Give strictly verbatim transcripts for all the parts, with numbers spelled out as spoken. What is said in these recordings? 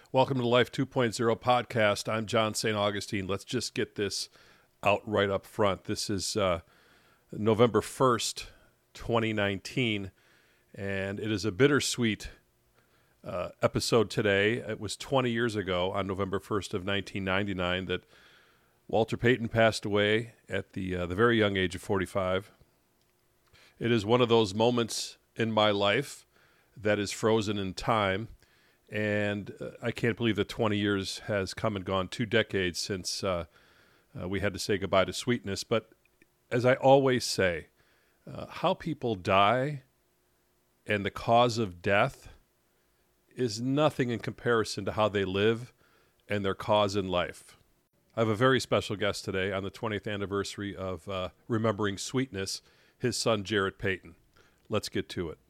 Welcome to the Life two point oh podcast. I'm John Saint Augustine. Let's just get this out right up front. This is uh, November first, twenty nineteen, and it is a bittersweet uh, episode today. It was twenty years ago on November first of nineteen ninety-nine that Walter Payton passed away at the uh, the very young age of forty-five. It is one of those moments in my life that is frozen in time. And uh, I can't believe that twenty years has come and gone, two decades since uh, uh, we had to say goodbye to sweetness. But as I always say, uh, how people die and the cause of death is nothing in comparison to how they live and their cause in life. I have a very special guest today on the twentieth anniversary of uh, remembering sweetness, his son Jarrett Payton. Let's get to it.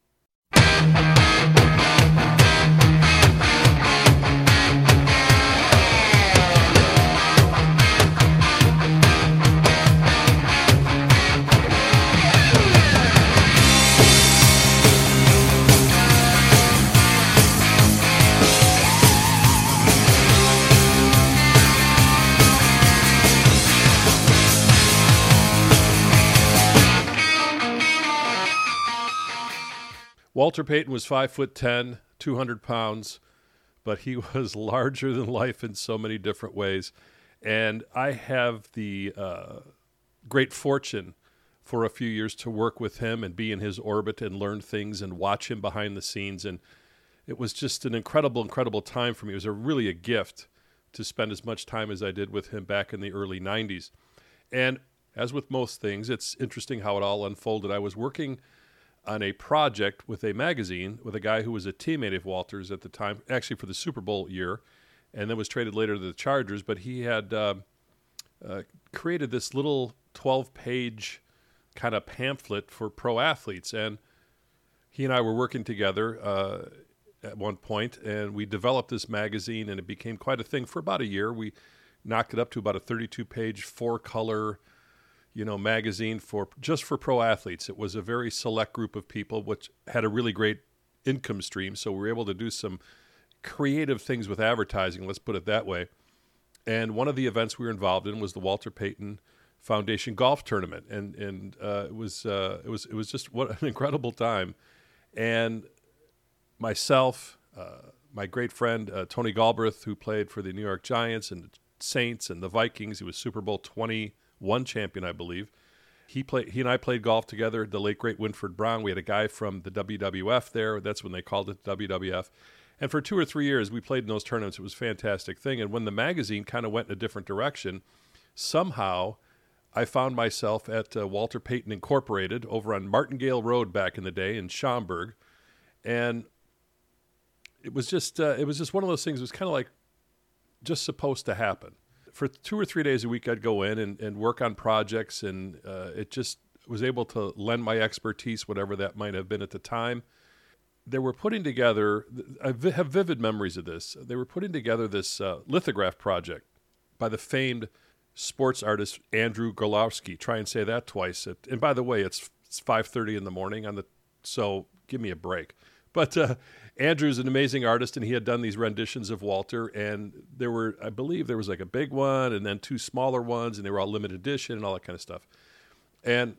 Walter Payton was five foot ten, two hundred pounds, but he was larger than life in so many different ways. And I have the uh, great fortune for a few years to work with him and be in his orbit and learn things and watch him behind the scenes. And it was just an incredible, incredible time for me. It was a, really a gift to spend as much time as I did with him back in the early nineties. And as with most things, it's interesting how it all unfolded. I was working on a project with a magazine with a guy who was a teammate of Walter's at the time, actually for the Super Bowl year, and then was traded later to the Chargers. But he had uh, uh, created this little twelve-page kind of pamphlet for pro athletes. And he and I were working together uh, at one point, and we developed this magazine, and it became quite a thing for about a year. We knocked it up to about a thirty-two page, four-color you know, magazine for just for pro athletes. It was a very select group of people, which had a really great income stream. So we were able to do some creative things with advertising, let's put it that way. And one of the events we were involved in was the Walter Payton Foundation Golf Tournament. And and uh, it was uh, it was it was just what an incredible time. And myself, uh, my great friend uh, Tony Galbraith, who played for the New York Giants and the Saints and the Vikings, he was Super Bowl twenty-one champion, I believe. He played. He and I played golf together. The late great Winford Brown. We had a guy from the W W F there. That's when they called it W W F. And for two or three years, we played in those tournaments. It was a fantastic thing. And when the magazine kind of went in a different direction, somehow I found myself at uh, Walter Payton Incorporated over on Martingale Road back in the day in Schaumburg, and it was just uh, it was just one of those things. It was kind of like just supposed to happen. For two or three days a week, I'd go in and, and work on projects, and uh, it just was able to lend my expertise, whatever that might have been at the time. They were putting together, I have vivid memories of this, they were putting together this uh, lithograph project by the famed sports artist Andrew Gorlowski. Try and say that twice. And by the way, it's, it's five thirty in the morning, on the so give me a break. But uh, Andrew's an amazing artist, and he had done these renditions of Walter, and there were, I believe there was like a big one and then two smaller ones, and they were all limited edition and all that kind of stuff. And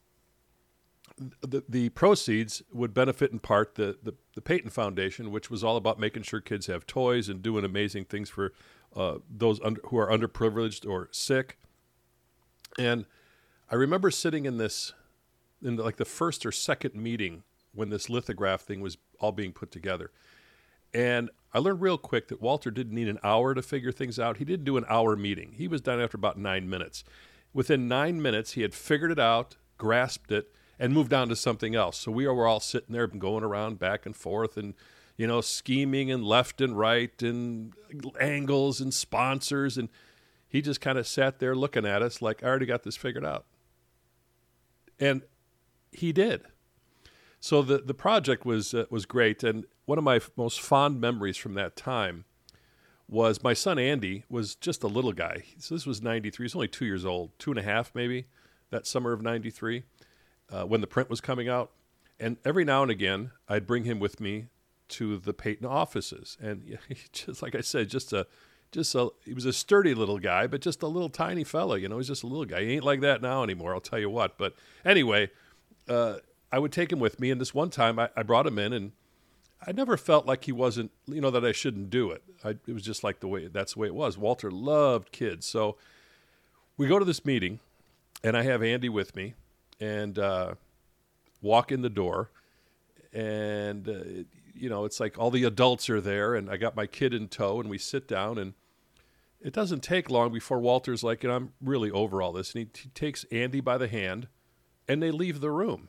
the the proceeds would benefit in part the, the, the Payton Foundation, which was all about making sure kids have toys and doing amazing things for uh, those under, who are underprivileged or sick. And I remember sitting in this, in the, like the first or second meeting when this lithograph thing was all being put together. And I learned real quick that Walter didn't need an hour to figure things out. He didn't do an hour meeting. He was done after about nine minutes. Within nine minutes, he had figured it out, grasped it, and moved on to something else. So we were all sitting there going around back and forth and, you know, scheming and left and right and angles and sponsors. And he just kind of sat there looking at us like, I already got this figured out. And he did. So the, the project was uh, was great, and one of my f- most fond memories from that time was my son Andy was just a little guy. So this was ninety-three. He's only two years old, two and a half maybe, that summer of ninety-three, uh, when the print was coming out. And every now and again, I'd bring him with me to the Peyton offices. And yeah, he just like I said, just a just a he was a sturdy little guy, but just a little tiny fella. You know, he's just a little guy. He ain't like that now anymore, I'll tell you what. But anyway, uh, I would take him with me. And this one time I, I brought him in, and I never felt like he wasn't, you know, that I shouldn't do it. I, it was just like the way, that's the way it was. Walter loved kids. So we go to this meeting, and I have Andy with me, and uh, walk in the door, and, uh, it, you know, it's like all the adults are there, and I got my kid in tow, and we sit down, and it doesn't take long before Walter's like, and I'm really over all this, and he, he takes Andy by the hand, and they leave the room.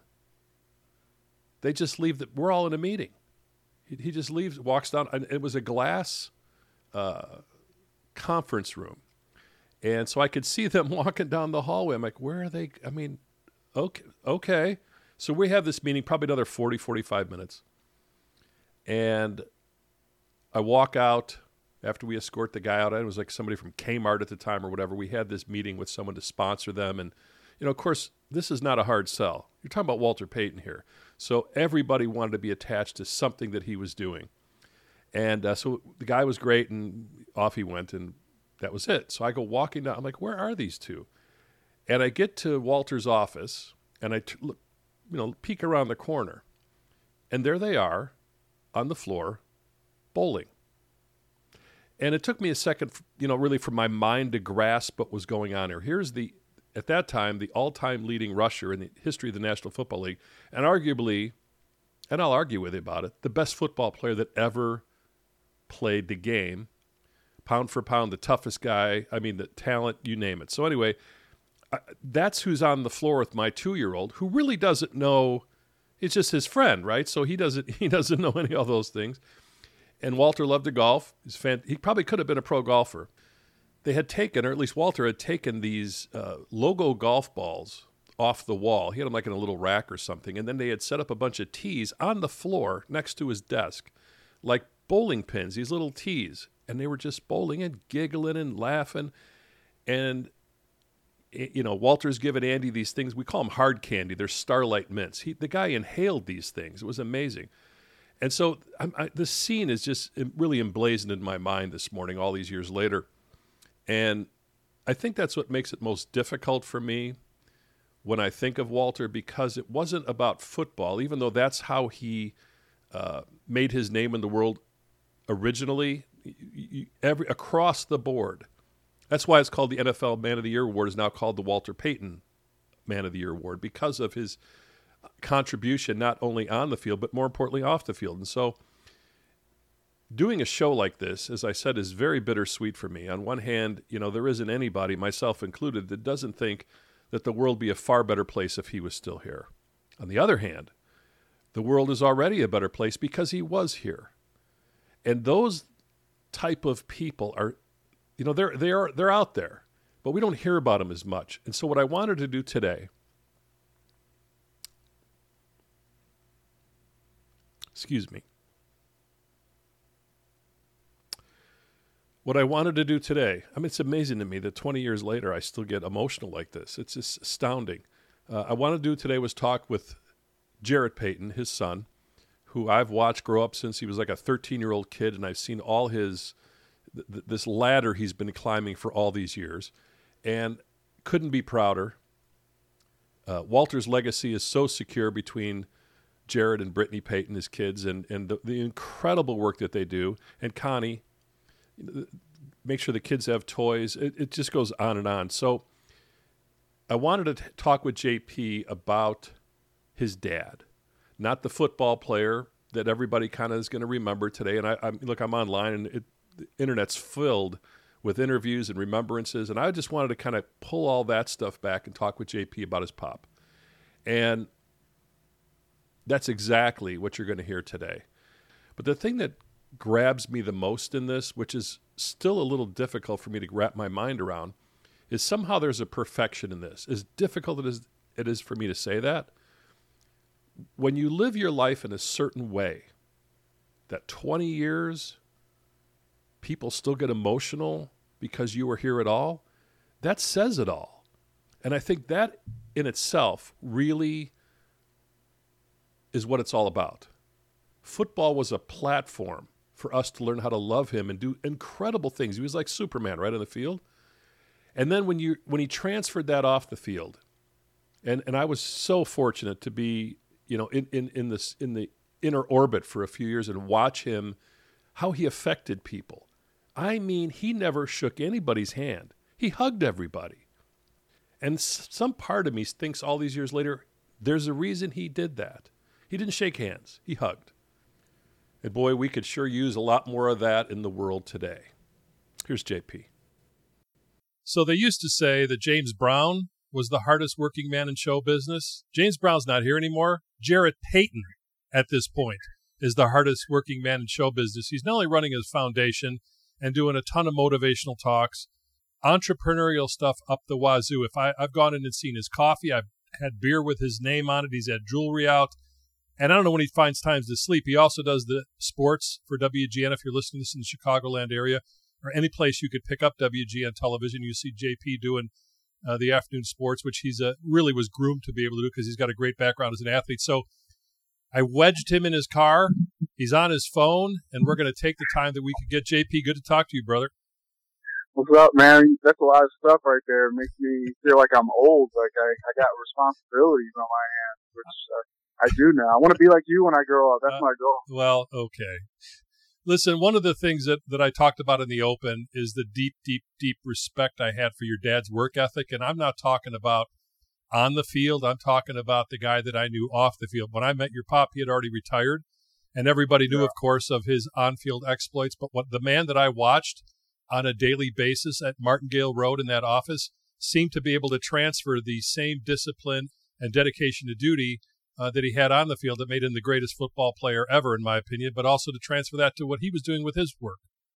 They just leave. The, we're all in a meeting. He, he just leaves, walks down, and it was a glass uh, conference room. And so I could see them walking down the hallway. I'm like, where are they? I mean, okay, okay. So we have this meeting, probably another forty, forty-five minutes. And I walk out after we escort the guy out. It was like somebody from Kmart at the time or whatever. We had this meeting with someone to sponsor them. And, you know, of course, this is not a hard sell. You're talking about Walter Payton here. So everybody wanted to be attached to something that he was doing. And uh, so the guy was great, and off he went, and that was it. So I go walking down. I'm like, where are these two? And I get to Walter's office, and I t- look, you know, peek around the corner. And there they are on the floor bowling. And it took me a second, you know, really for my mind to grasp what was going on here. Here's the, at that time, the all-time leading rusher in the history of the National Football League, and arguably, and I'll argue with you about it, the best football player that ever played the game. Pound for pound, the toughest guy. I mean, the talent, you name it. So anyway, I, that's who's on the floor with my two-year-old, who really doesn't know. It's just his friend, right? So he doesn't he doesn't know any of those things. And Walter loved to golf. He's fan, he probably could have been a pro golfer. They had taken, or at least Walter had taken these uh, logo golf balls off the wall. He had them like in a little rack or something. And then they had set up a bunch of tees on the floor next to his desk, like bowling pins, these little tees. And they were just bowling and giggling and laughing. And, you know, Walter's giving Andy these things. We call them hard candy. They're Starlight Mints. He, the guy inhaled these things. It was amazing. And so I, I, this scene is just really emblazoned in my mind this morning, all these years later. And I think that's what makes it most difficult for me when I think of Walter, because it wasn't about football, even though that's how he uh, made his name in the world originally, every across the board. That's why it's called the N F L Man of the Year Award, is now called the Walter Payton Man of the Year Award, because of his contribution not only on the field, but more importantly off the field. And so doing a show like this, as I said, is very bittersweet for me. On one hand, you know, there isn't anybody, myself included, that doesn't think that the world would be a far better place if he was still here. On the other hand, the world is already a better place because he was here. And those type of people are, you know, they're they're they're out there, but we don't hear about them as much. And so what I wanted to do today, excuse me, what I wanted to do today, I mean, it's amazing to me that twenty years later I still get emotional like this. It's just astounding. Uh, I wanted to do today was talk with Jarrett Payton, his son, who I've watched grow up since he was like a thirteen-year-old kid, and I've seen all his th- this ladder he's been climbing for all these years, and couldn't be prouder. Uh, Walter's legacy is so secure between Jarrett and Brittany Payton, his kids, and, and the, the incredible work that they do, and Connie, make sure the kids have toys. It, it just goes on and on. So I wanted to t- talk with J P about his dad. Not the football player that everybody kind of is going to remember today. And I, I look, I'm online, and it, the internet's filled with interviews and remembrances. And I just wanted to kind of pull all that stuff back and talk with J P about his pop. And that's exactly what you're going to hear today. But the thing that grabs me the most in this, which is still a little difficult for me to wrap my mind around, is somehow there's a perfection in this. As difficult as it is for me to say that, when you live your life in a certain way, that twenty years, people still get emotional because you were here at all, that says it all. And I think that in itself really is what it's all about. Football was a platform for us to learn how to love him and do incredible things. He was like Superman right on the field. And then when you when he transferred that off the field, and, and I was so fortunate to be, you know, in, in, in this in the inner orbit for a few years and watch him, how he affected people. I mean, he never shook anybody's hand. He hugged everybody. And s- some part of me thinks all these years later, there's a reason he did that. He didn't shake hands. He hugged. And boy, we could sure use a lot more of that in the world today. Here's J P. So they used to say that James Brown was the hardest working man in show business. James Brown's not here anymore. Jarrett Payton, at this point, is the hardest working man in show business. He's not only running his foundation and doing a ton of motivational talks, entrepreneurial stuff up the wazoo. If I, I've gone in and seen his coffee, I've had beer with his name on it. He's had jewelry out. And I don't know when he finds times to sleep. He also does the sports for W G N. If you're listening to this in the Chicagoland area or any place you could pick up W G N television, you see J P doing uh, the afternoon sports, which he's uh, really was groomed to be able to do because he's got a great background as an athlete. So I wedged him in his car. He's on his phone, and we're going to take the time that we could get. J P, good to talk to you, brother. What's up, man? That's a lot of stuff right there. It makes me feel like I'm old, like I, I got responsibilities on my hands, which uh, I do now. I want to be like you when I grow up. That's uh, my goal. Well, okay. Listen, one of the things that, that I talked about in the open is the deep, deep, deep respect I had for your dad's work ethic. And I'm not talking about on the field. I'm talking about the guy that I knew off the field. When I met your pop, he had already retired. And everybody knew, yeah. of course, of his on-field exploits. But what the man that I watched on a daily basis at Martingale Road in that office seemed to be able to transfer the same discipline and dedication to duty uh, that he had on the field that made him the greatest football player ever, in my opinion, but also to transfer that to what he was doing with his work.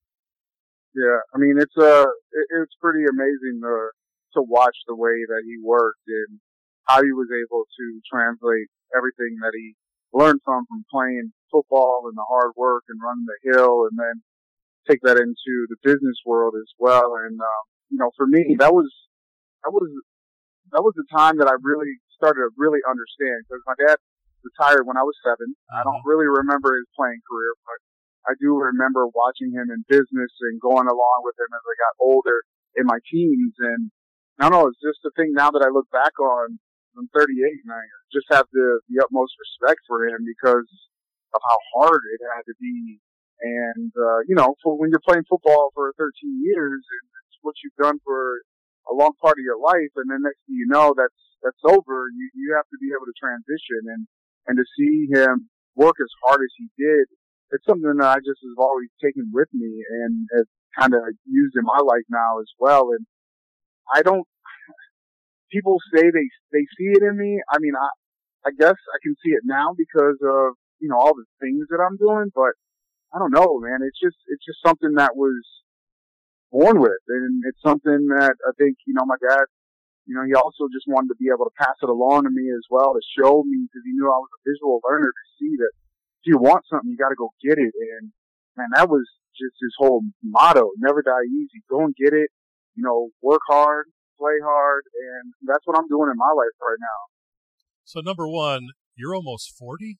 Yeah, I mean, it's uh, it, it's pretty amazing to, to watch the way that he worked and how he was able to translate everything that he learned from, from playing football and the hard work and running the hill, and then take that into the business world as well. And, um, you know, for me, that was, that was, that was the time that I really started to really understand, because my dad retired when I was seven. Mm-hmm. I don't really remember his playing career, but I do remember watching him in business and going along with him as I got older in my teens. And I don't know, it's just a thing now that I look back on. I'm thirty-eight and I just have the, the utmost respect for him because of how hard it had to be. And, uh, you know, for when you're playing football for thirteen years, and it's what you've done for a long part of your life, and then next thing you know, that's, that's over, you, you have to be able to transition. And, and to see him work as hard as he did, it's something that I just have always taken with me and have kind of used in my life now as well. And I don't, people say they, they see it in me. I mean, I, I guess I can see it now because of, you know, all the things that I'm doing, but I don't know, man. It's just, it's just something that was born with. And it's something that I think, you know, my dad, you know, he also just wanted to be able to pass it along to me as well, to show me, because he knew I was a visual learner, to see that if you want something, you got to go get it. And man, that was just his whole motto: never die easy. Go and get it. You know, work hard, play hard. And that's what I'm doing in my life right now. So number one, you're almost forty?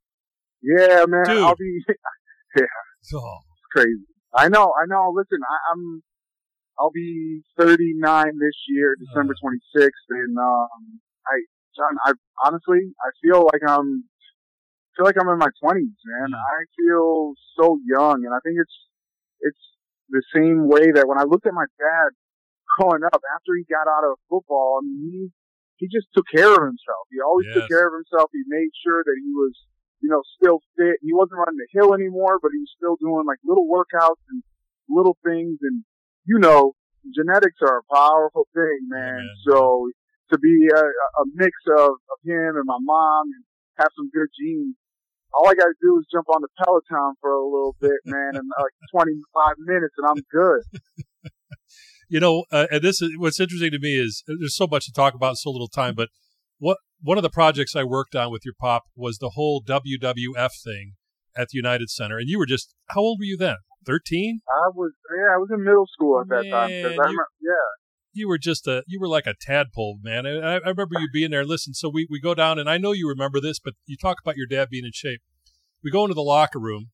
Yeah, man. Dude. I'll be... Yeah, oh. It's crazy. I know, I know. Listen, I, I'm, I'll be thirty-nine this year, December twenty-sixth, and um, I, John, I honestly, I feel like I'm, feel like I'm in my twenties, man. Mm. I feel so young, and I think it's, it's the same way that when I looked at my dad growing up after he got out of football, I mean, he, he just took care of himself. He always yes. took care of himself. He made sure that he was, you know, still fit. He wasn't running the hill anymore, but he was still doing like little workouts and little things. And, you know, genetics are a powerful thing, man. Yeah, man. So to be a, a mix of, of him and my mom and have some good genes, all I got to do is jump on the Peloton for a little bit, man, and like twenty-five minutes and I'm good. You know, uh, and this is what's interesting to me is there's so much to talk about in so little time, but what, one of the projects I worked on with your pop was the whole W W F thing at the United Center. And you were just, how old were you then? thirteen? I was, yeah, I was in middle school at that man, time. I remember, you, yeah. You were just a, you were like a tadpole, man. I, I remember you being there. Listen, so we, we go down, and I know you remember this, but you talk about your dad being in shape. we go into the locker room,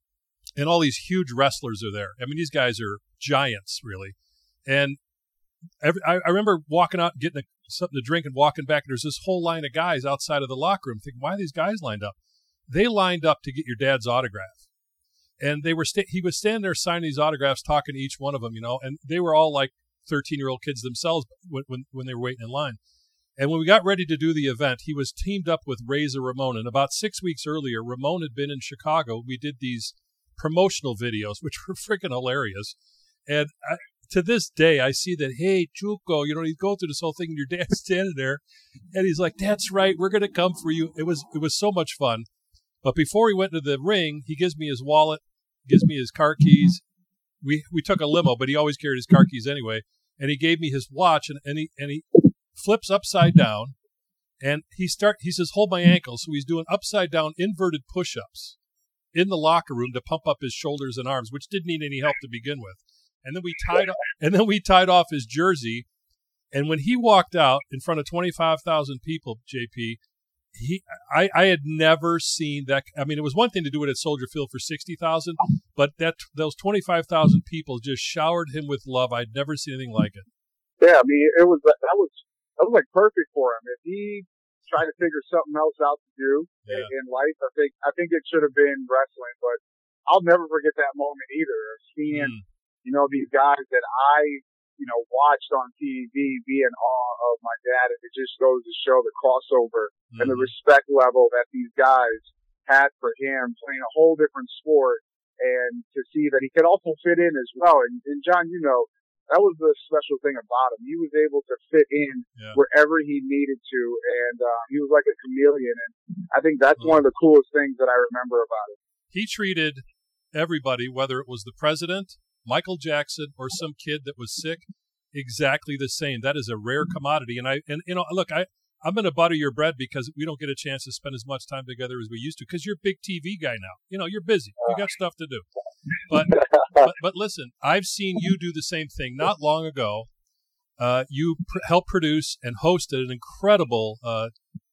and all these huge wrestlers are there. I mean, these guys are giants, really. And every, I, I remember walking out, getting a, something to drink and walking back, and there's this whole line of guys outside of the locker room thinking, why are these guys lined up? They lined up to get your dad's autograph. And they were sta- he was standing there signing these autographs, talking to each one of them, you know, and they were all like thirteen-year-old kids themselves when, when, when they were waiting in line. And when we got ready to do the event, he was teamed up with Razor Ramon. And about six weeks earlier, Ramon had been in Chicago. We did these promotional videos, which were freaking hilarious. And I, to this day, I see that, hey, Chuco, you know, he's going through this whole thing, and your dad's standing there. And he's like, that's right, we're going to come for you. It was it was so much fun. But before he went to the ring, he gives me his wallet, gives me his car keys. We we took a limo, but he always carried his car keys anyway. And he gave me his watch, and, and he and he flips upside down, and he start he says, hold my ankle. So he's doing upside down inverted push-ups in the locker room to pump up his shoulders and arms, which didn't need any help to begin with. And then we tied and then we tied off his jersey. And when he walked out in front of twenty-five thousand people, J P, he I, I had never seen that. I mean, it was one thing to do it at Soldier Field for sixty thousand, but that those twenty-five thousand people just showered him with love. I'd never seen anything like it. Yeah, I mean, it was that was that was like perfect for him. If he tried to figure something else out to do yeah. in life, I think I think it should have been wrestling. But I'll never forget that moment either. Seeing mm. you know these guys that I you know watched on T V be in awe of my dad, and it just goes to show the crossover mm. and the respect level that these guys had for him, playing a whole different sport, and to see that he could also fit in as well. And, and John, you know. That was the special thing about him. He was able to fit in yeah. wherever he needed to, and uh, he was like a chameleon. And I think that's mm. one of the coolest things that I remember about him. He treated everybody, whether it was the president, Michael Jackson, or some kid that was sick, exactly the same. That is a rare commodity. And I, and you know, look, I, I'm going to butter your bread because we don't get a chance to spend as much time together as we used to. Because you're a big T V guy now. You know, you're busy. You got stuff to do. But, but but listen, I've seen you do the same thing not long ago. Uh, you pr- helped produce and hosted an incredible uh,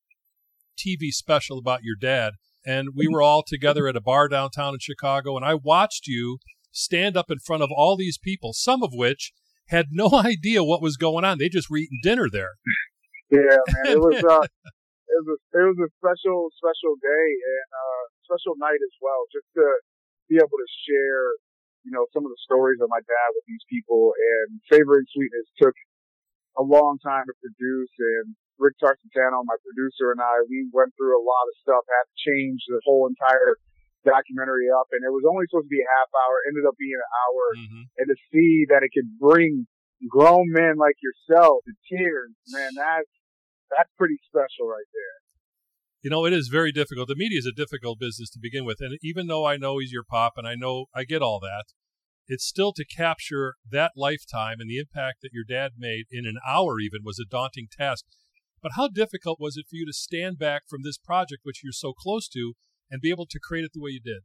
T V special about your dad, and we were all together at a bar downtown in Chicago, and I watched you stand up in front of all these people, some of which had no idea what was going on. They just were eating dinner there. Yeah, man, it was uh, it was a, it was a special special day and uh, special night as well, just to be able to share, you know, some of the stories of my dad with these people. And Savor and Sweetness took a long time to produce, and Rick Tarsitano, my producer, and I, we went through a lot of stuff, had to change the whole entire documentary up, and it was only supposed to be a half hour, ended up being an hour, mm-hmm. and to see that it could bring grown men like yourself to tears, man, that's, that's pretty special right there. You know, it is very difficult. The media is a difficult business to begin with. And even though I know he's your pop and I know I get all that, it's still to capture that lifetime and the impact that your dad made in an hour even was a daunting task. But how difficult was it for you to stand back from this project, which you're so close to, and be able to create it the way you did?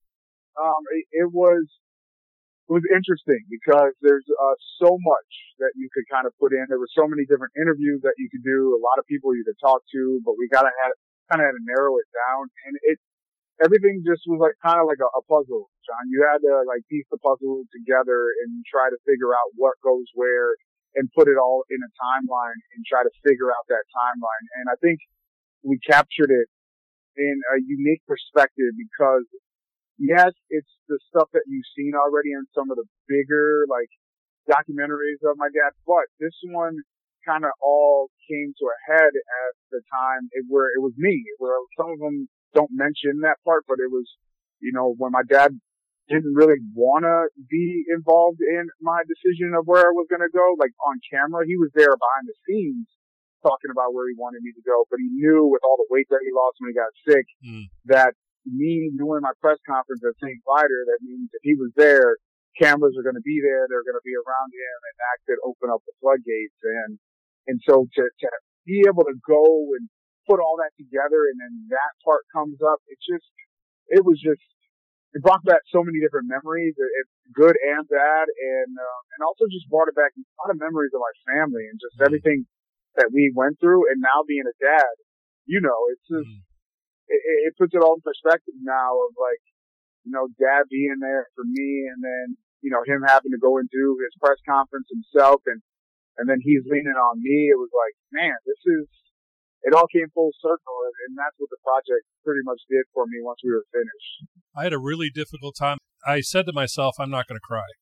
Um, it, it was it was interesting because there's uh, so much that you could kind of put in. There were so many different interviews that you could do, a lot of people you could talk to, but we got to have kind of had to narrow it down, and it everything just was like kind of like a, a puzzle, John. You had to like piece the puzzle together and try to figure out what goes where and put it all in a timeline and try to figure out that timeline. And I think we captured it in a unique perspective because yes, it's the stuff that you've seen already in some of the bigger like documentaries of my dad, but this one kind of all came to a head at the time it, where it was me, where some of them don't mention that part, but it was, you know, when my dad didn't really want to be involved in my decision of where I was going to go, like on camera, he was there behind the scenes talking about where he wanted me to go, but he knew with all the weight that he lost when he got sick, mm. that me doing my press conference at Saint Viator, that means if he was there, cameras are going to be there, they're going to be around him, and that could open up the floodgates. And And so to, to be able to go and put all that together and then that part comes up, it just, it was just, it brought back so many different memories, it, good and bad, and, um, and also just brought it back a lot of memories of my family and just everything that we went through. And now being a dad, you know, it's just, it, it puts it all in perspective now of like, you know, Dad being there for me, and then, you know, him having to go and do his press conference himself, and, and then he's leaning on me. It was like, man, this is, it all came full circle, and, and that's what the project pretty much did for me once we were finished. I had a really difficult time. I said to myself, I'm not going to cry.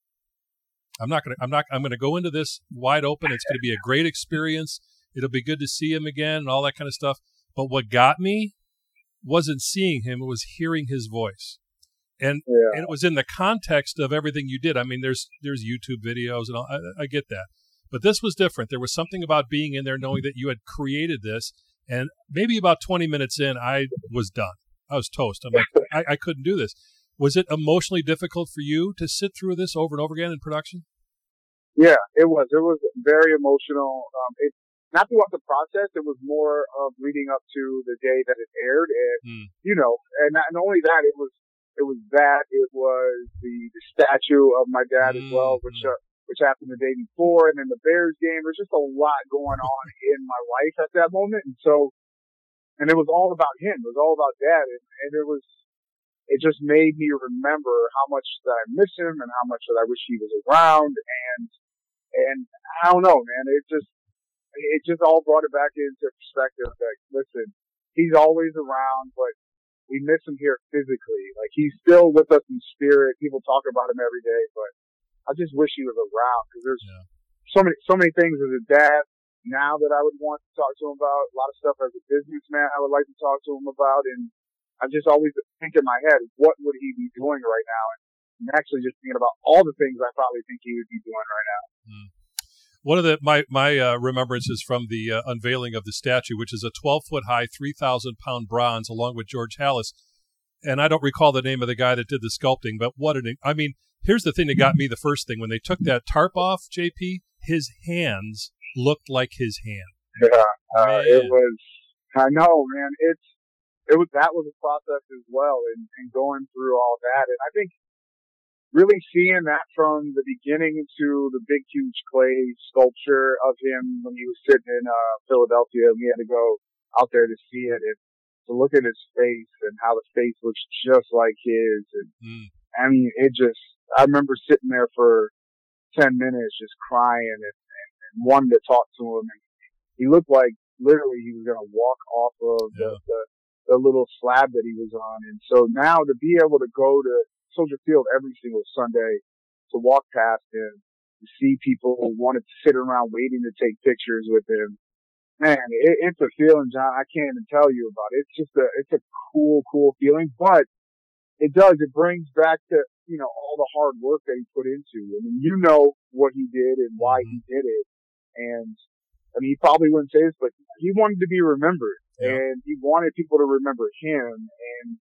I'm not going to, I'm not, I'm going to go into this wide open. It's going to be a great experience. It'll be good to see him again and all that kind of stuff. But what got me wasn't seeing him. It was hearing his voice. And, yeah. and it was in the context of everything you did. I mean, there's, there's YouTube videos and all, I, I get that. But this was different. There was something about being in there, knowing that you had created this. And maybe about twenty minutes in, I was done. I was toast. I'm like, I, I couldn't do this. Was it emotionally difficult for you to sit through this over and over again in production? Yeah, it was. It was very emotional. Um, it, not throughout the process. It was more of leading up to the day that it aired. And, mm. you know, and not, not only that, it was, it was that, it was the, the statue of my dad mm. as well, which, uh, which happened the day before, and then the Bears game. There's just a lot going on in my life at that moment. And so, and it was all about him. It was all about Dad. And, and it was, it just made me remember how much that I miss him and how much that I wish he was around. And, and I don't know, man, it just, it just all brought it back into perspective that, listen, he's always around, but we miss him here physically. Like, he's still with us in spirit. People talk about him every day, but I just wish he was around, because there's yeah. so many, so many things as a dad now that I would want to talk to him about. A lot of stuff as a businessman I would like to talk to him about. And I just always think in my head, what would he be doing right now? And I'm actually just thinking about all the things I probably think he would be doing right now. Mm. One of the my my uh, remembrances from the uh, unveiling of the statue, which is a twelve foot high, three thousand pound bronze, along with George Halas. And I don't recall the name of the guy that did the sculpting, but what an, I mean, here's the thing that got me the first thing. When they took that tarp off, J P, his hands looked like his hand. Yeah, uh, it was, I know, man, it's, it was, that was a process as well, and, and going through all that. And I think really seeing that from the beginning to the big, huge clay sculpture of him when he was sitting in uh, Philadelphia, we had to go out there to see it, and to look at his face and how the face looks just like his. And mm. I mean, it just, I remember sitting there for ten minutes just crying and, and, and wanting to talk to him. And he looked like literally he was going to walk off of yeah. the, the, the little slab that he was on. And so now to be able to go to Soldier Field every single Sunday, to walk past him, to see people who wanted to sit around waiting to take pictures with him, man, it, it's a feeling, John, I can't even tell you about it. It's just a, it's a cool, cool feeling, but it does, it brings back to, you know, all the hard work that he put into. I mean, you know what he did and why he did it. And, I mean, he probably wouldn't say this, but he wanted to be remembered. Yeah. And he wanted people to remember him. And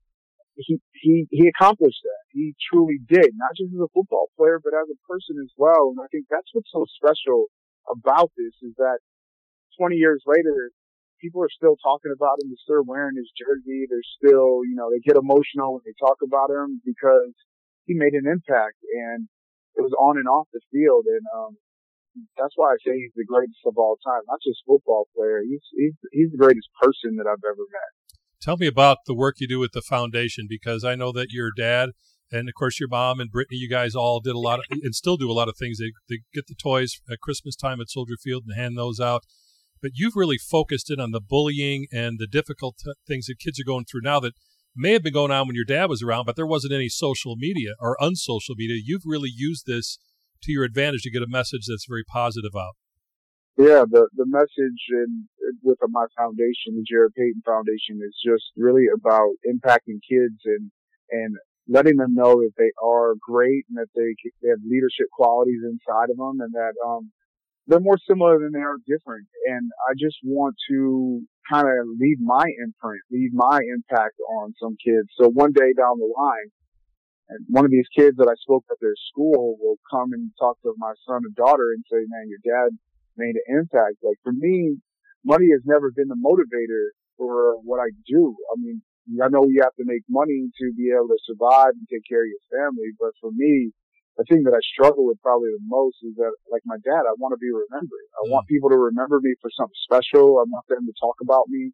he, he, he accomplished that. He truly did. Not just as a football player, but as a person as well. And I think that's what's so special about this, is that twenty years later, people are still talking about him. They're still wearing his jersey. They're still, you know, they get emotional when they talk about him because he made an impact, and it was on and off the field. And, um, that's why I say he's the greatest of all time, not just football player. He's, he's, he's the greatest person that I've ever met. Tell me about the work you do with the foundation, because I know that your dad and, of course, your mom and Brittany, you guys all did a lot of, and still do a lot of things. They, they get the toys at Christmas time at Soldier Field and hand those out. But you've really focused in on the bullying and the difficult t- things that kids are going through now that may have been going on when your dad was around, but there wasn't any social media or unsocial media. You've really used this to your advantage to get a message that's very positive out. Yeah, the the message in, with my foundation, the Jared Payton Foundation, is just really about impacting kids and and letting them know that they are great and that they they have leadership qualities inside of them, and that um they're more similar than they are different. And I just want to kind of leave my imprint, leave my impact on some kids. So one day down the line, and one of these kids that I spoke at their school will come and talk to my son and daughter and say, man, your dad made an impact. Like, for me, money has never been the motivator for what I do. I mean, I know you have to make money to be able to survive and take care of your family, but for me, the thing that I struggle with probably the most is that, like my dad, I want to be remembered. I want people to remember me for something special. I want them to talk about me.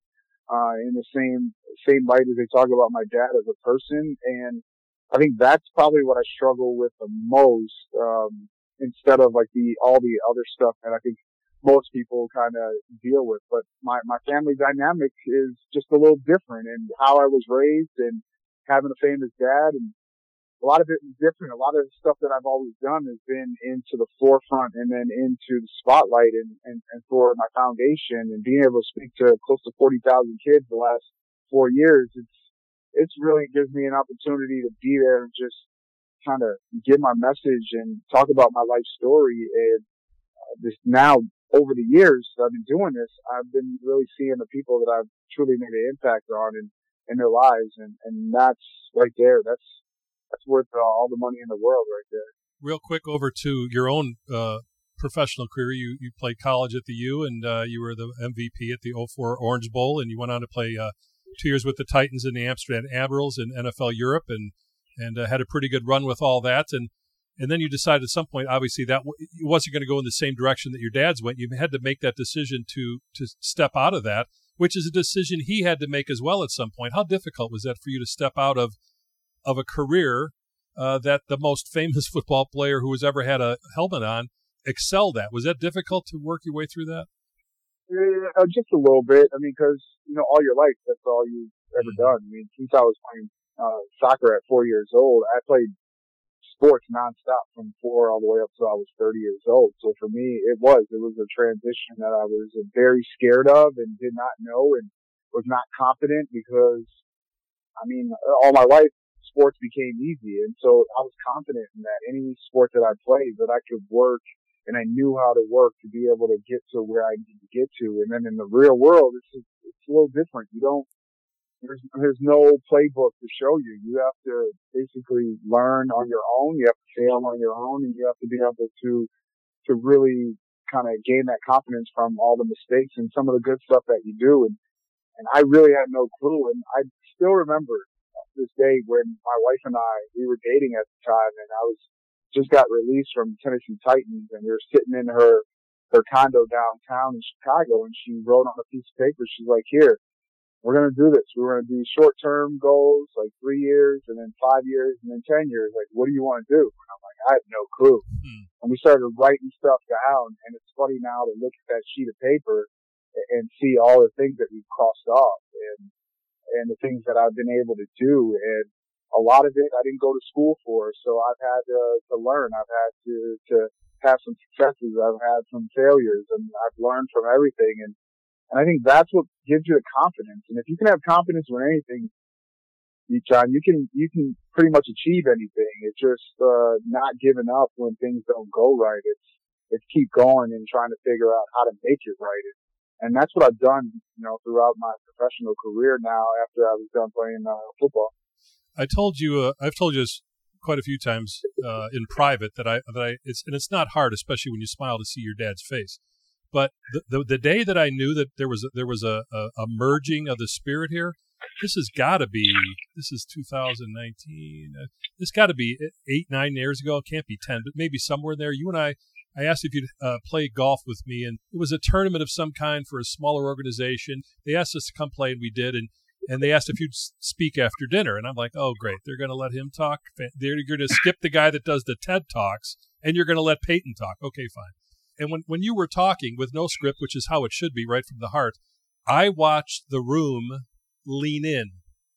uh, in the same same light as they talk about my dad as a person. And I think that's probably what I struggle with the most, um, instead of like the all the other stuff that I think most people kind of deal with. But my my family dynamic is just a little different, and how I was raised, and having a famous dad, and a lot of it is different. A lot of the stuff that I've always done has been into the forefront and then into the spotlight, and, and, and for my foundation, and being able to speak to close to forty thousand kids the last four years, it's, it's really gives me an opportunity to be there and just kind of give my message and talk about my life story. And uh, this now, over the years I've been doing this, I've been really seeing the people that I've truly made an impact on in, in their lives. And, and that's right there. That's, That's worth uh, all the money in the world right there. Real quick over to your own uh, professional career. You you played college at the U, and uh, you were the M V P at the oh four Orange Bowl, and you went on to play uh, two years with the Titans and the Amsterdam Admirals in N F L Europe, and and uh, had a pretty good run with all that. And and then you decided at some point, obviously, that w- it wasn't going to go in the same direction that your dad's went. You had to make that decision to to step out of that, which is a decision he had to make as well at some point. How difficult was that for you to step out of of a career uh, that the most famous football player who has ever had a helmet on excelled at? Was that difficult to work your way through that? Uh, just a little bit. I mean, because, you know, all your life, that's all you've ever done. I mean, since I was playing uh, soccer at four years old, I played sports nonstop from four all the way up till I was thirty years old. So for me, it was, it was a transition that I was very scared of and did not know and was not confident, because, I mean, all my life, sports became easy. And so I was confident in that any sport that I played, that I could work, and I knew how to work to be able to get to where I need to get to. And then in the real world, it's just, it's a little different. You don't, there's, there's no playbook to show you. You have to basically learn on your own. You have to fail on your own, and you have to be able to, to really kind of gain that confidence from all the mistakes and some of the good stuff that you do. And, and I really had no clue. And I still remember this day when my wife and I, we were dating at the time, and I was just got released from Tennessee Titans, and we were sitting in her, her condo downtown in Chicago, and she wrote on a piece of paper, she's like, here, we're going to do this. We're going to do short-term goals, like three years, and then five years, and then ten years. Like, what do you want to do? And I'm like, I have no clue. Mm-hmm. And we started writing stuff down, and it's funny now to look at that sheet of paper and see all the things that we've crossed off. And and the things that I've been able to do. And a lot of it I didn't go to school for, so I've had to, to learn. I've had to, to have some successes. I've had some failures, and I've learned from everything. And, and I think that's what gives you the confidence. And if you can have confidence with anything, you, John, you can, you can pretty much achieve anything. It's just, uh, not giving up when things don't go right. It's, it's keep going and trying to figure out how to make it right. And that's what I've done, you know, throughout my professional career now after I was done playing uh, football. I told you, uh, I've told you this quite a few times uh, in private that I, that I, it's, and it's not hard, especially when you smile, to see your dad's face. But the the, the day that I knew that there was a, there was a, a, a merging of the spirit here, this has got to be, this is two thousand nineteen. Uh, this got to be eight, nine years ago. It can't be ten, but maybe somewhere in there. You and I. I asked if you'd uh, play golf with me, and it was a tournament of some kind for a smaller organization. They asked us to come play, and we did, and, and they asked if you'd speak after dinner. And I'm like, oh, great. They're going to let him talk? They're going to skip the guy that does the TED Talks, and you're going to let Peyton talk. Okay, fine. And when, when you were talking with no script, which is how it should be, right from the heart, I watched the room lean in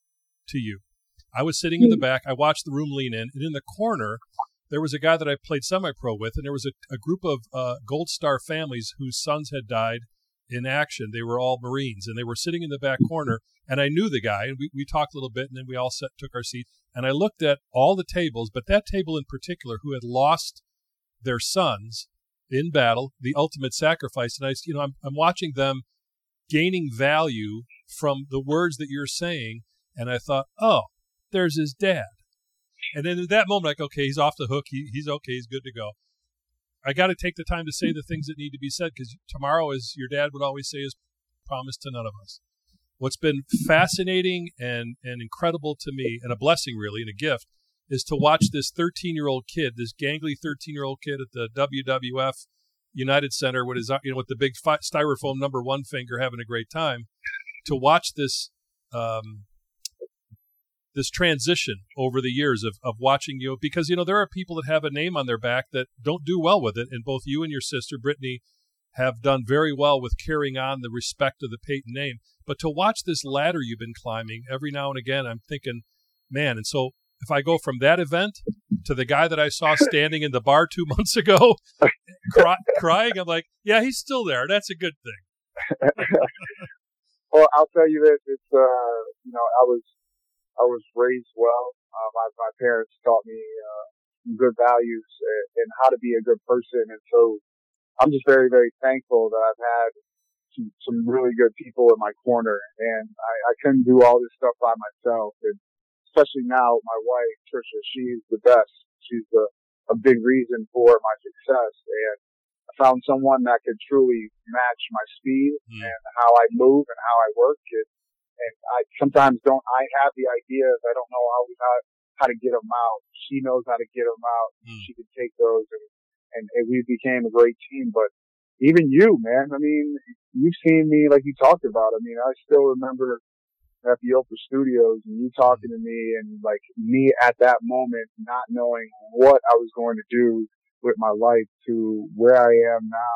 to you. I was sitting in the back. I watched the room lean in, and in the corner – there was a guy that I played semi-pro with, and there was a, a group of uh, Gold Star families whose sons had died in action. They were all Marines, and they were sitting in the back corner, and I knew the guy, and we, we talked a little bit, and then we all set, took our seats, and I looked at all the tables, but that table in particular, who had lost their sons in battle, the ultimate sacrifice, and I, you know, I'm, I'm watching them gaining value from the words that you're saying, and I thought, oh, there's his dad. And then at that moment, like, okay, he's off the hook. He, he's okay. He's good to go. I got to take the time to say the things that need to be said, because tomorrow, as your dad would always say, is promised to none of us. What's been fascinating and, and incredible to me, and a blessing really, and a gift, is to watch this thirteen-year-old kid, this gangly thirteen-year-old kid at the W W F United Center with his, you know, with the big fi- styrofoam number one finger, having a great time. to watch this um, this transition over the years of, of watching you, because, you know, there are people that have a name on their back that don't do well with it. And both you and your sister, Brittany, have done very well with carrying on the respect of the Peyton name. But to watch this ladder you've been climbing every now and again, I'm thinking, man, and so if I go from that event to the guy that I saw standing in the bar two months ago cry, crying, I'm like, yeah, he's still there. That's a good thing. Well, I'll tell you this. It's, uh, you know, I was, I was raised well. Uh, my, my parents taught me, uh, good values and, and how to be a good person. And so I'm just very, very thankful that I've had some, some really good people in my corner, and I, I couldn't do all this stuff by myself. And especially now, my wife, Trisha, she's the best. She's a, a big reason for my success. And I found someone that could truly match my speed mm. and how I move and how I work. And, and I sometimes don't, I have the ideas. I don't know how, how, how to get them out. She knows how to get them out. Mm. She can take those, and, and, and we became a great team. But even you, man, I mean, you've seen me like you talked about. I mean, I still remember at the Oprah Studios and you talking to me, and like me at that moment not knowing what I was going to do with my life to where I am now.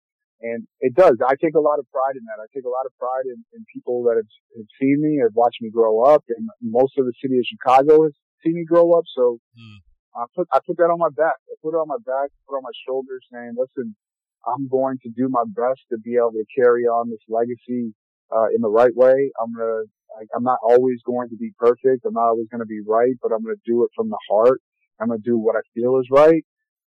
And it does. I take a lot of pride in that. I take a lot of pride in, in people that have, have seen me, have watched me grow up, and most of the city of Chicago has seen me grow up. So mm. I put I put that on my back. I put it on my back, put it on my shoulders, saying, listen, I'm going to do my best to be able to carry on this legacy uh in the right way. I'm gonna like, I'm not always going to be perfect. I'm not always going to be right, but I'm going to do it from the heart. I'm going to do what I feel is right.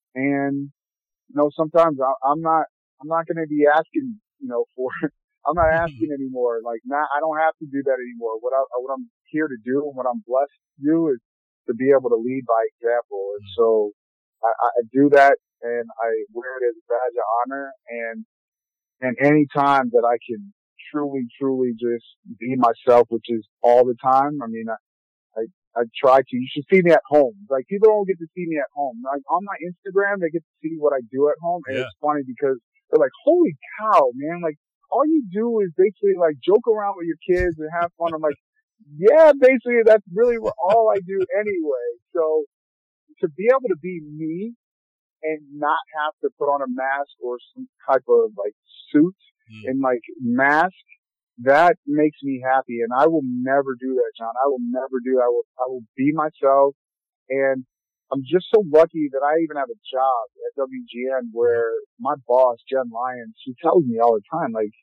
And you know, sometimes I, I'm not. I'm not going to be asking, you know, for, I'm not asking anymore. Like, not, I don't have to do that anymore. What I, what I'm here to do and what I'm blessed to do is to be able to lead by example. And so I, I do that, and I wear it as a badge of honor. And, and any time that I can truly, truly just be myself, which is all the time. I mean, I, I, I try to. You should see me at home. Like, people don't get to see me at home. Like, on my Instagram, they get to see what I do at home. And yeah. It's funny because they're like, holy cow, man. Like, all you do is basically like joke around with your kids and have fun. I'm like, yeah, basically that's really all I do anyway. So to be able to be me and not have to put on a mask or some type of like suit mm. and like mask, that makes me happy. And I will never do that, John. I will never do that. I will, I will be myself. And I'm just so lucky that I even have a job at W G N where my boss, Jen Lyons, she tells me all the time, like,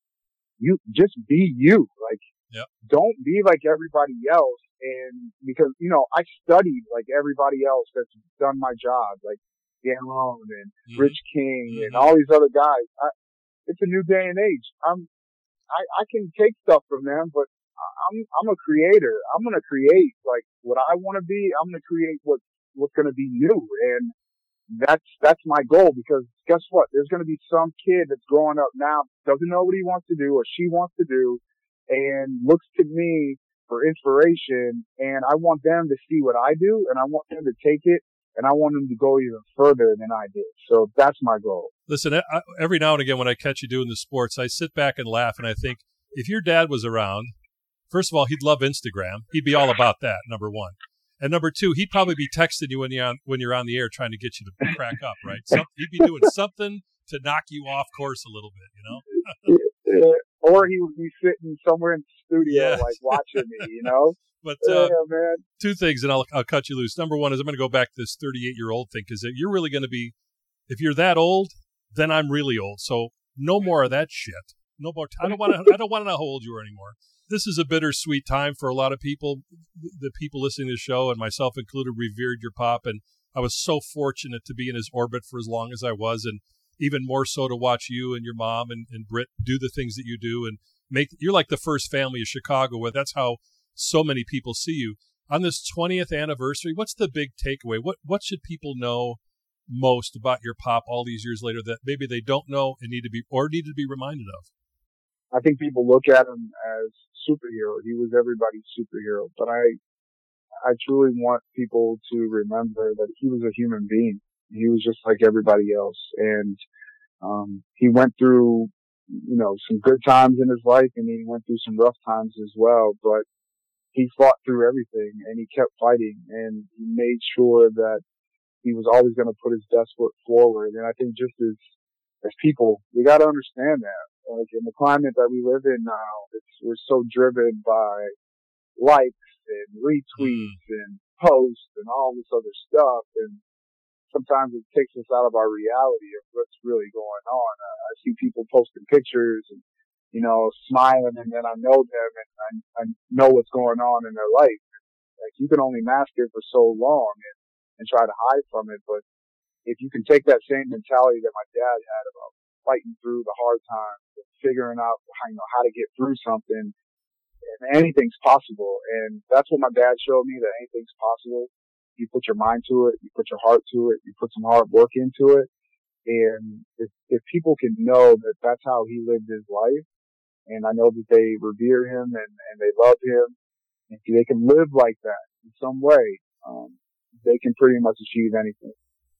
you just be you. Like, yep. Don't be like everybody else. And because, you know, I studied like everybody else that's done my job, like Dan Lone and mm-hmm. Rich King mm-hmm. and all these other guys. I, it's a new day and age. I'm, I, I can take stuff from them, but I'm, I'm a creator. I'm going to create like what I want to be. I'm going to create what, what's going to be new. And that's, that's my goal, because guess what? There's going to be some kid that's growing up now, doesn't know what he wants to do or she wants to do, and looks to me for inspiration. And I want them to see what I do, and I want them to take it, and I want them to go even further than I did. So that's my goal. Listen, I, every now and again when I catch you doing the sports, I sit back and laugh, and I think, if your dad was around, first of all, he'd love Instagram. He'd be all about that, number one. And number two, he'd probably be texting you when you're on, when you're on the air trying to get you to crack up, right? So he'd be doing something to knock you off course a little bit, you know? Yeah. Or he would be sitting somewhere in the studio, yeah. like watching me, you know? But uh, yeah, man. Two things, and I'll, I'll cut you loose. Number one is I'm going to go back to this thirty-eight-year-old thing, because you're really going to be, if you're that old, then I'm really old. So no more of that shit. No more. I don't want to. I don't want to know how old you are anymore. This is a bittersweet time for a lot of people. The people listening to the show, and myself included, revered your pop, and I was so fortunate to be in his orbit for as long as I was, and even more so to watch you and your mom and, and Britt do the things that you do, and make. You're like the first family of Chicago. Where that's how so many people see you. On this twentieth anniversary, what's the big takeaway? What what should people know most about your pop all these years later that maybe they don't know and need to be or need to be reminded of? I think people look at him as superhero. He was everybody's superhero, but I, I truly want people to remember that he was a human being. He was just like everybody else. And, um, he went through you know, some good times in his life, and he went through some rough times as well. But he fought through everything, and he kept fighting, and he made sure that he was always going to put his best foot forward. And I think just as as people, we got to understand that. Like in the climate that we live in now, it's, we're so driven by likes and retweets and posts and all this other stuff, and sometimes it takes us out of our reality of what's really going on. Uh, I see people posting pictures and, you know, smiling, and then I know them and I, I know what's going on in their life. Like, you can only mask it for so long and, and try to hide from it, but if you can take that same mentality that my dad had about fighting through the hard times and figuring out how, you know, how to get through something, and anything's possible. And that's what my dad showed me, that anything's possible. You put your mind to it, you put your heart to it, you put some hard work into it. And if, if people can know that that's how he lived his life, and I know that they revere him and, and they love him, if they can live like that in some way, um, they can pretty much achieve anything.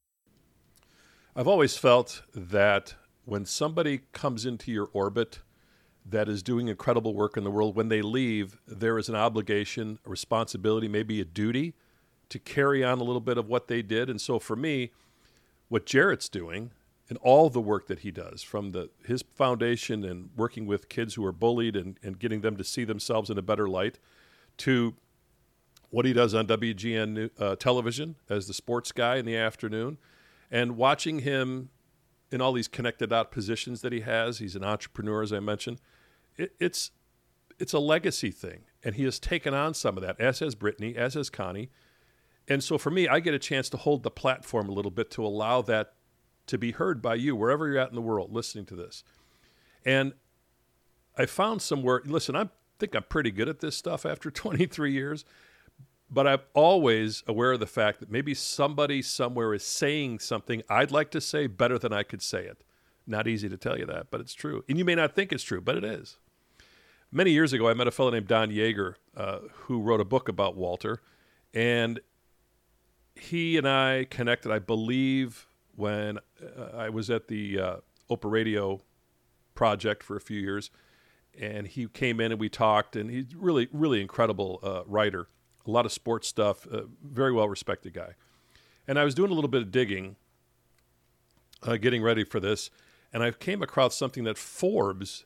I've always felt that when somebody comes into your orbit that is doing incredible work in the world, when they leave, there is an obligation, a responsibility, maybe a duty to carry on a little bit of what they did. And so for me, what Jarrett's doing and all the work that he does, from the his foundation and working with kids who are bullied and, and getting them to see themselves in a better light, to what he does on W G N uh, television as the sports guy in the afternoon, and watching him in all these connected out positions that he has. He's an entrepreneur, as I mentioned. It, it's it's a legacy thing, and he has taken on some of that, as has Brittany, as has Connie. And so for me, I get a chance to hold the platform a little bit to allow that to be heard by you, wherever you're at in the world, listening to this. And I found somewhere, listen, I think I'm pretty good at this stuff after twenty-three years, but I'm always aware of the fact that maybe somebody somewhere is saying something I'd like to say better than I could say it. Not easy to tell you that, but it's true. And you may not think it's true, but it is. Many years ago, I met a fellow named Don Yeager, uh, who wrote a book about Walter, and he and I connected, I believe, when uh, I was at the uh, Oprah Radio project for a few years, and he came in and we talked, and he's really, really incredible uh, writer, a lot of sports stuff, uh, very well-respected guy. And I was doing a little bit of digging, uh, getting ready for this, and I came across something that Forbes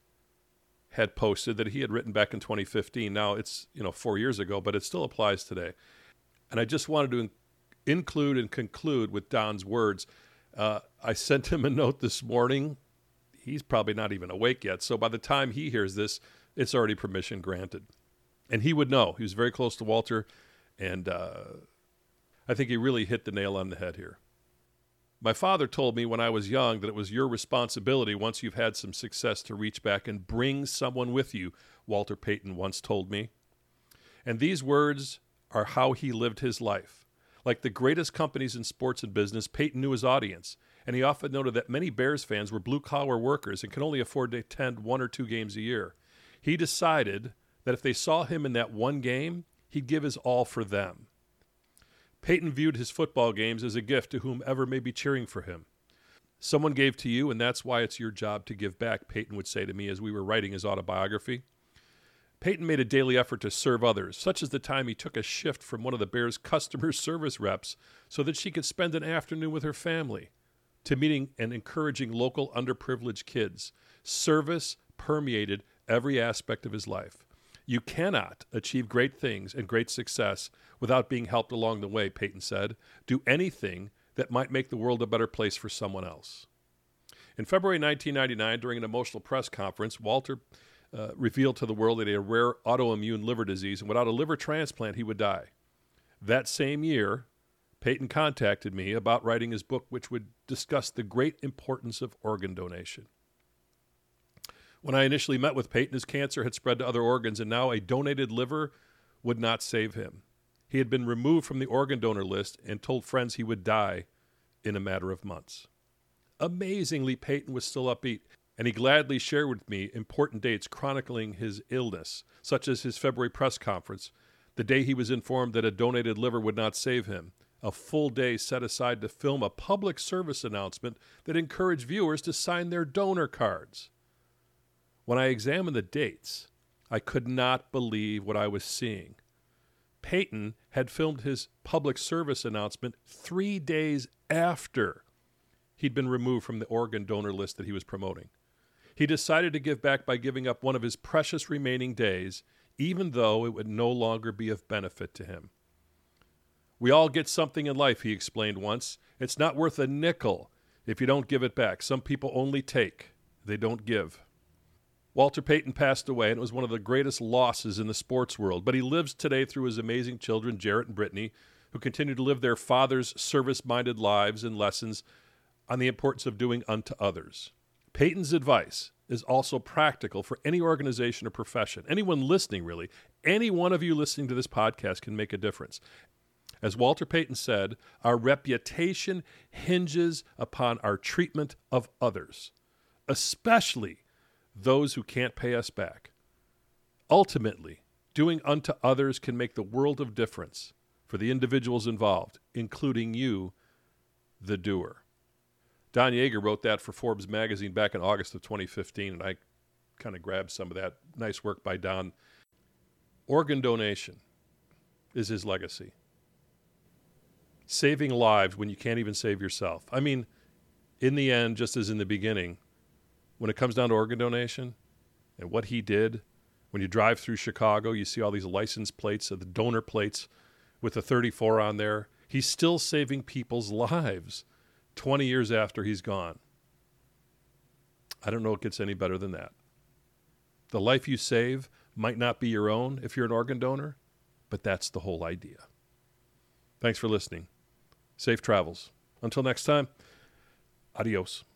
had posted that he had written back in twenty fifteen. Now, it's, you know, four years ago, but it still applies today. And I just wanted to in- include and conclude with Don's words. Uh, I sent him a note this morning. He's probably not even awake yet. So by the time he hears this, it's already permission granted. And he would know. He was very close to Walter. And uh, I think he really hit the nail on the head here. My father told me when I was young that it was your responsibility, once you've had some success, to reach back and bring someone with you, Walter Payton once told me. And these words are how he lived his life. Like the greatest companies in sports and business, Payton knew his audience, and he often noted that many Bears fans were blue-collar workers and could only afford to attend one or two games a year. He decided that if they saw him in that one game, he'd give his all for them. Payton viewed his football games as a gift to whomever may be cheering for him. Someone gave to you, and that's why it's your job to give back, Payton would say to me as we were writing his autobiography. Payton made a daily effort to serve others, such as the time he took a shift from one of the Bears' customer service reps so that she could spend an afternoon with her family, to meeting and encouraging local underprivileged kids. Service permeated every aspect of his life. You cannot achieve great things and great success without being helped along the way, Payton said. Do anything that might make the world a better place for someone else. In February nineteen ninety-nine, during an emotional press conference, Walter uh, revealed to the world that he had a rare autoimmune liver disease, and without a liver transplant, he would die. That same year, Payton contacted me about writing his book, which would discuss the great importance of organ donation. When I initially met with Payton, his cancer had spread to other organs, and now a donated liver would not save him. He had been removed from the organ donor list and told friends he would die in a matter of months. Amazingly, Payton was still upbeat, and he gladly shared with me important dates chronicling his illness, such as his February press conference, the day he was informed that a donated liver would not save him, a full day set aside to film a public service announcement that encouraged viewers to sign their donor cards. When I examined the dates, I could not believe what I was seeing. Peyton had filmed his public service announcement three days after he'd been removed from the organ donor list that he was promoting. He decided to give back by giving up one of his precious remaining days, even though it would no longer be of benefit to him. We all get something in life, he explained once. It's not worth a nickel if you don't give it back. Some people only take, they don't give. Walter Payton passed away, and it was one of the greatest losses in the sports world, but he lives today through his amazing children, Jarrett and Brittany, who continue to live their father's service-minded lives and lessons on the importance of doing unto others. Peyton's advice is also practical for any organization or profession. Anyone listening, really, any one of you listening to this podcast can make a difference. As Walter Payton said, our reputation hinges upon our treatment of others, especially those who can't pay us back. Ultimately, doing unto others can make the world of difference for the individuals involved, including you, the doer. Don Yeager wrote that for Forbes magazine back in August of twenty fifteen, and I kind of grabbed some of that. Nice work by Don. Organ donation is his legacy. Saving lives when you can't even save yourself. I mean, in the end, just as in the beginning, when it comes down to organ donation and what he did, when you drive through Chicago, you see all these license plates, the donor plates with the thirty-four on there. He's still saving people's lives twenty years after he's gone. I don't know if it gets any better than that. The life you save might not be your own if you're an organ donor, but that's the whole idea. Thanks for listening. Safe travels. Until next time, adios.